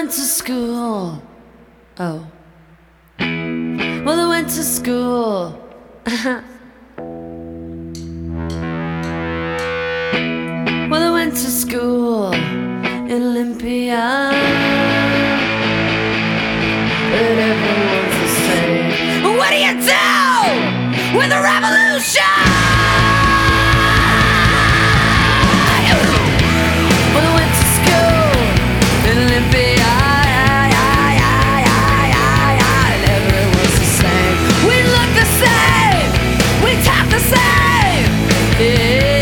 went to school. Oh. Well, I went to school. Well, I went to school in Olympia. But everyone's the same. What do you do with the revolution? Well, I went to school in Olympia. And everyone's the same. We look the same. We talk the same. Yeah.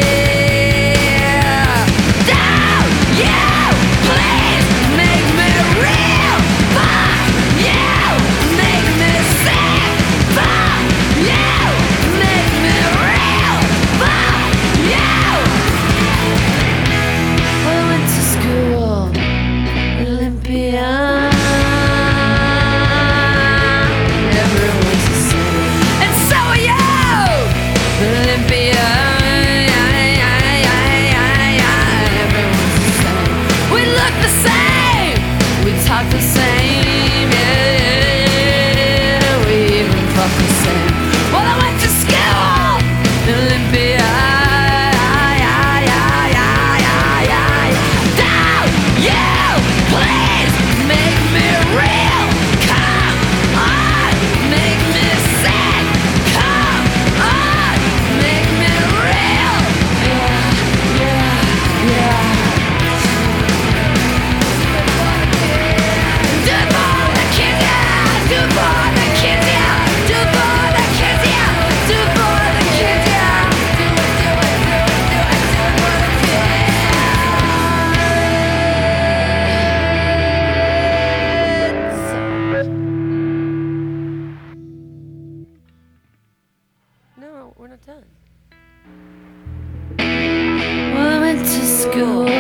Don't you please make me real. Fuck you. Make me sick. Fuck you. Make me real. Fuck you. Well, I went to school in Olympia. Everyone's the same. And so are you. Olympia. Everyone's the same. We look the same. We talk the same. Yeah. We even fuck the same. Well, I went to school in Olympia. Don't you please make me real? Come on, make me sick. Come on, make me real. Yeah. Do it for the kids, yeah. Do it for the kids, yeah. Do it for the kids, yeah. Do it for the kids, yeah. Do it for the kids. No, we're not done. Well, I went to school